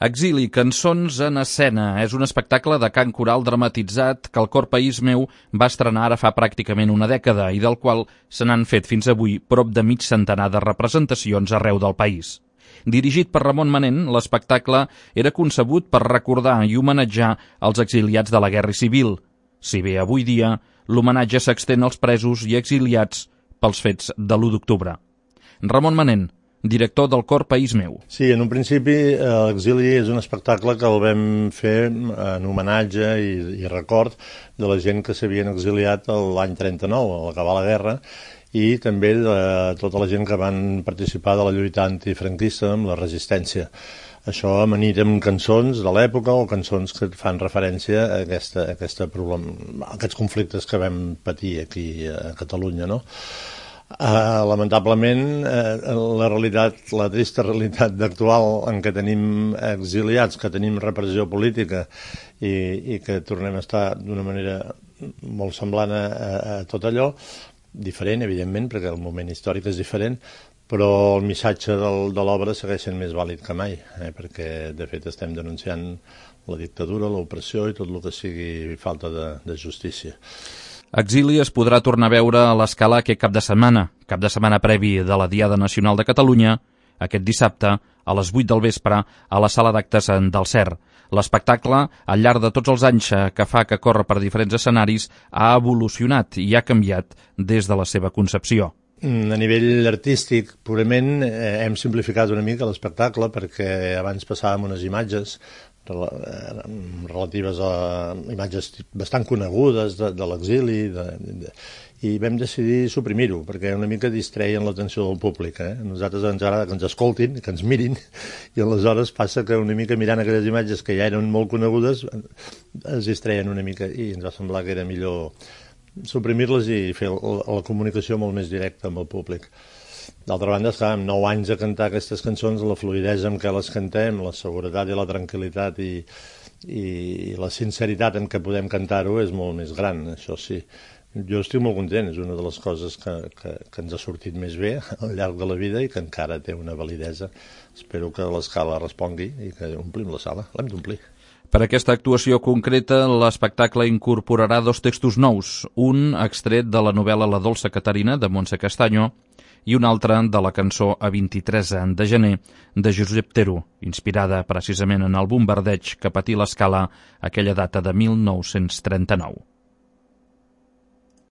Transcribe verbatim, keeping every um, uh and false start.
Exili, cançons en escena, és un espectacle de cant coral dramatitzat que el Cor País Meu va estrenar ara fa pràcticament una dècada i del qual se n'han fet fins avui prop de mig centenar de representacions arreu del país. Dirigit per Ramon Manent, l'espectacle era concebut per recordar i homenatjar els exiliats de la Guerra Civil. Si bé avui dia l'homenatge s'extén als presos i exiliats pels fets de l'u d'octubre. Ramon Manent, director del Cor País Meu. Sí, en un principi l'Exili és un espectacle que el vam fer en homenatge i, i record de la gent que s'havien exiliat l'any trenta-nou, a l'acabar la guerra, i també de tota la gent que van participar de la lluita antifranquista amb la resistència. Això amanit amb cançons de l'època o cançons que fan referència a, aquesta, a, aquesta problem, a aquests conflictes que vam patir aquí a Catalunya, no? Uh, lamentablement uh, la realitat, la trista realitat actual en què tenim exiliats, que tenim repressió política i, i que tornem a estar d'una manera molt semblant a, a tot allò, diferent evidentment perquè el moment històric és diferent, però el missatge del, de l'obra segueix sent més vàlid que mai, eh, perquè de fet estem denunciant la dictadura, l'opressió i tot el que sigui falta de, de justícia. Exili es podrà tornar a veure a l'Escala aquest cap de setmana, cap de setmana previ de la Diada Nacional de Catalunya, aquest dissabte, a les vuit del vespre, a la sala d'actes del C E R. L'espectacle, al llarg de tots els anys que fa que corre per diferents escenaris, ha evolucionat i ha canviat des de la seva concepció. A nivell artístic, purament, eh, hem simplificat una mica l'espectacle perquè abans passàvem unes imatges relatives a imatges bastant conegudes de, de l'exili de, de, i vam decidir suprimir-ho perquè una mica distreien l'atenció del públic. Eh? Nosaltres ens agrada que ens escoltin, que ens mirin, i aleshores passa que una mica mirant aquelles imatges que ja eren molt conegudes es distreien una mica i ens va semblar que era millor suprimir-les i fer la, la comunicació molt més directa amb el públic. D'altra banda, esclar, amb nou anys a cantar aquestes cançons, la fluïdesa amb què les cantem, la seguretat i la tranquil·litat i, i, i la sinceritat en què podem cantar-ho és molt més gran, això sí. Jo estic molt content, és una de les coses que, que, que ens ha sortit més bé al llarg de la vida i que encara té una validesa. Espero que l'Escala respongui i que omplim la sala, l'hem d'omplir. Per aquesta actuació concreta, l'espectacle incorporarà dos textos nous, un extret de la novel·la La dolça Caterina, de Montse Castaño, i un altre de la cançó A vint-i-tres de gener de Josep Tero, inspirada precisament en el bombardeig que patí l'Escala aquella data de mil nou-cents trenta-nou.